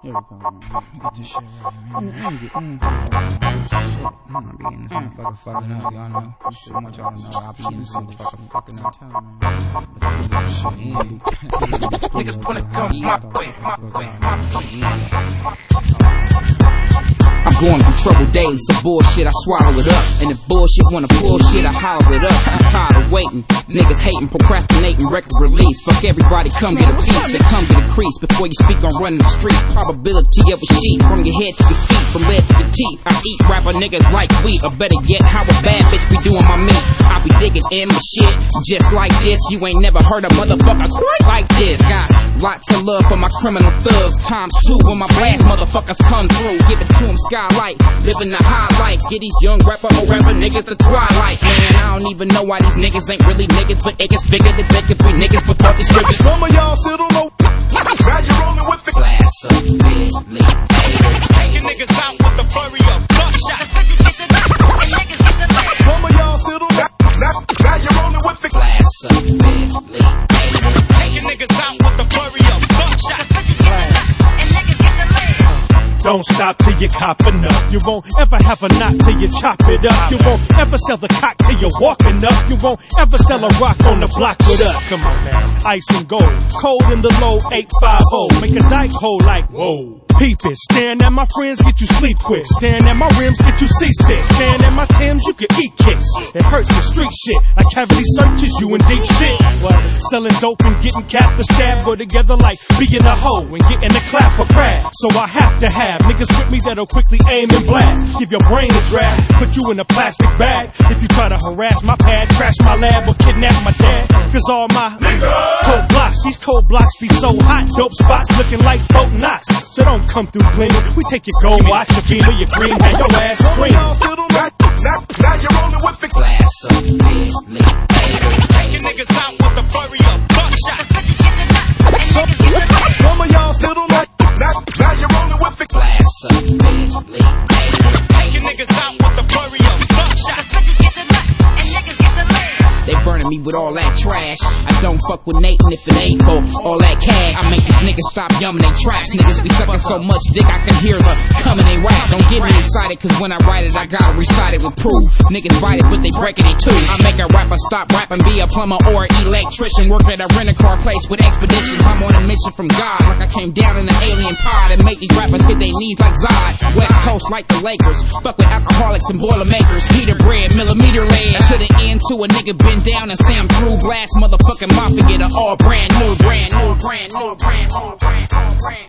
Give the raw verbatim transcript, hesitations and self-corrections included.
Here we go, man. Get this shit right, man. I ain't get anything. Shit. I'm gonna be in this motherfucker fucking up, y'all know. Just so much y'all know. I'll be in this motherfucker fucking up. Tell them, man. Niggas wanna come my way, my way, my way. I'm going through trouble days, some bullshit, I swallow it up. And if bullshit wanna pull shit, I holler it up. I'm tired of waiting, niggas hating, procrastinating, record release. Fuck everybody, come get a piece and come get a crease. Before you speak on running the street, probability of a sheep. From your head to your feet, from lead to your teeth. I eat rapper niggas like wheat, or better yet, how a bad bitch be doing my meat. I be digging in my shit, just like this. You ain't never heard a motherfucker quite like this. Got lots of love for my criminal thugs, times two when my blast motherfuckers come through. Give it to them skylight, living the high life. Get these young rapper or rapper niggas the twilight. Man, I don't even know why these niggas ain't really niggas, but they just figured that they could be niggas before the scriptures. Some of y'all still don't know. Now you're rolling with the class of Bentley. Taking niggas out with the flurry of buckshot. Some of y'all still don't know. Now, now you're rolling with the class of Bentley. Taking niggas out with the flurry of buckshot. Don't stop till you cop enough. You won't ever have a knot till you chop it up. You won't ever sell the cock till you're walking up. You won't ever sell a rock on the block with us. Come on, man. Ice and gold. Cold in the low eight five oh. Make a dike hole like, whoa. Peep it. Staring at my friends, get you sleep quick. Staring at my rims, get you seasick. Staring at my Timbs, you can eat kicks. It hurts the street shit. Like cavity searches, you in deep shit. What? Selling dope and getting capped or stabbed go together like being a hoe and getting a clap or crab. So I have to have niggas with me that'll quickly aim and blast. Give your brain a drag, put you in a plastic bag. If you try to harass my pad, crash my lab or kidnap my dad. Cause all my niggas cold blocks, these cold blocks be so hot. Dope spots looking like Fort Knox. So don't come through gleaming. We take your gold watch, your beamer, your green, and your ass scream. Now, now, now you're rolling with the class of Bentley. Taking niggas out with the flurry of buckshot. Some, some of y'all still don't know. Now, now you're rolling with the class of Bentley. Taking niggas out with the flurry of buckshot. They burning me with all that trash. I don't fuck with Nathan if it ain't for all that cash. I make these niggas stop yumming they trash. Niggas be sucking so much dick I can hear the coming they rap. Don't get me excited cause when I write it I gotta recite it with proof. Niggas bite it but they breaking it too. I make a rapper stop rapping, be a plumber or an electrician. Work at a rent-a-car place with expeditions. I'm on a mission from God like I came down in an alien pod and make these rappers hit their knees like Zod. West Coast like the Lakers. Fuck with alcoholics and Boilermakers. Heater bread, millimeter lead. To the end to a nigga been down and Sam through glass, motherfucking mafia, the all brand new, brand new, brand new, brand new, brand new, brand new.